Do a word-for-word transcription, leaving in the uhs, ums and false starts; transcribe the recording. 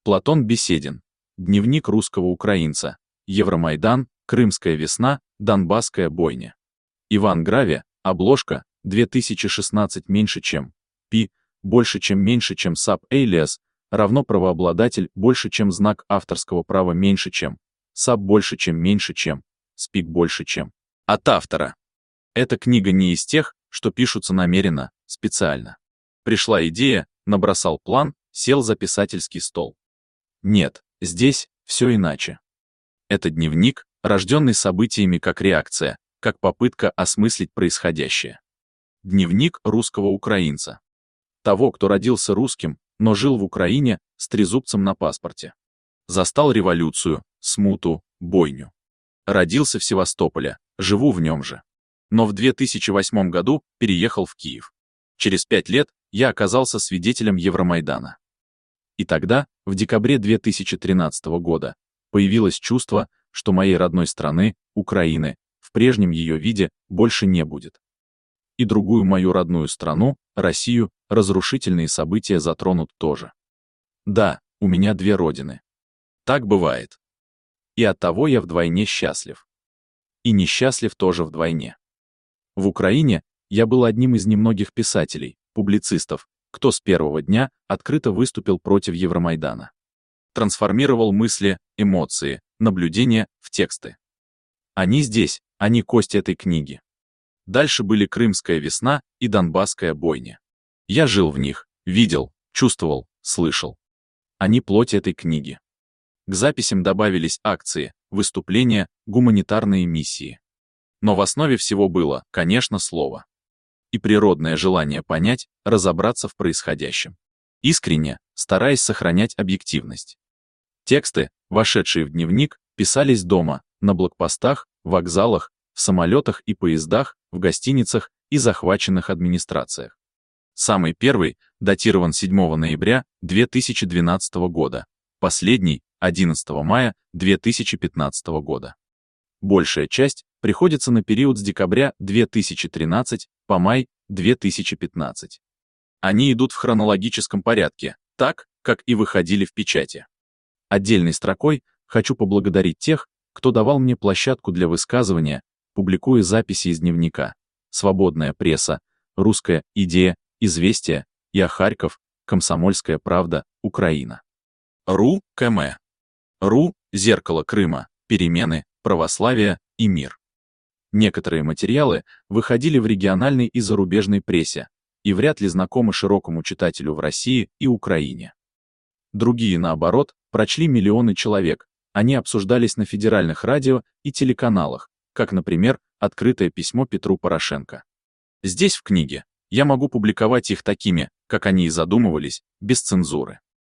Платон Беседин. Дневник русского украинца. Евромайдан, Крымская весна, Донбасская бойня. Иван Граве, обложка, две тысячи шестнадцать меньше чем. Пи, больше чем меньше чем саб alias, равно правообладатель больше чем знак авторского права меньше чем. Саб больше чем меньше чем. Спик больше чем. От автора. Эта книга не из тех, что пишутся намеренно, специально. Пришла идея, набросал план, сел за писательский стол. Нет, здесь все иначе. Это дневник, рожденный событиями как реакция, как попытка осмыслить происходящее. Дневник русского украинца. Того, кто родился русским, но жил в Украине с трезубцем на паспорте. Застал революцию, смуту, бойню. Родился в Севастополе, живу в нем же. Но в две тысячи восьмом году переехал в Киев. Через пять лет я оказался свидетелем Евромайдана. И тогда, в декабре две тысячи тринадцатого года, появилось чувство, что моей родной страны, Украины, в прежнем ее виде больше не будет. И другую мою родную страну, Россию, разрушительные события затронут тоже. Да, у меня две родины. Так бывает. И оттого я вдвойне счастлив. И несчастлив тоже вдвойне. В Украине я был одним из немногих писателей, публицистов, кто с первого дня открыто выступил против Евромайдана. Трансформировал мысли, эмоции, наблюдения в тексты. Они здесь, они кость этой книги. Дальше были Крымская весна и Донбасская бойня. Я жил в них, видел, чувствовал, слышал. Они плоть этой книги. К записям добавились акции, выступления, гуманитарные миссии. Но в основе всего было, конечно, слово. И природное желание понять, разобраться в происходящем. Искренне, стараясь сохранять объективность. Тексты, вошедшие в дневник, писались дома, на блокпостах, вокзалах, в самолетах и поездах, в гостиницах и захваченных администрациях. Самый первый датирован седьмого ноября две тысячи двенадцатого года, последний — одиннадцатого мая две тысячи пятнадцатого года. Большая часть приходится на период с декабря две тысячи тринадцатого по май две тысячи пятнадцатого. Они идут в хронологическом порядке, так, как и выходили в печати. Отдельной строкой хочу поблагодарить тех, кто давал мне площадку для высказывания, публикуя записи из дневника. Свободная пресса, Русская идея, Известия, Я Харьков, Комсомольская правда, Украина. РУ КМ. РУ Зеркало Крыма, Перемены, Православие и мир. Некоторые материалы выходили в региональной и зарубежной прессе и вряд ли знакомы широкому читателю в России и Украине. Другие, наоборот, прочли миллионы человек, они обсуждались на федеральных радио и телеканалах, как, например, открытое письмо Петру Порошенко. Здесь, в книге, я могу публиковать их такими, как они и задумывались, без цензуры.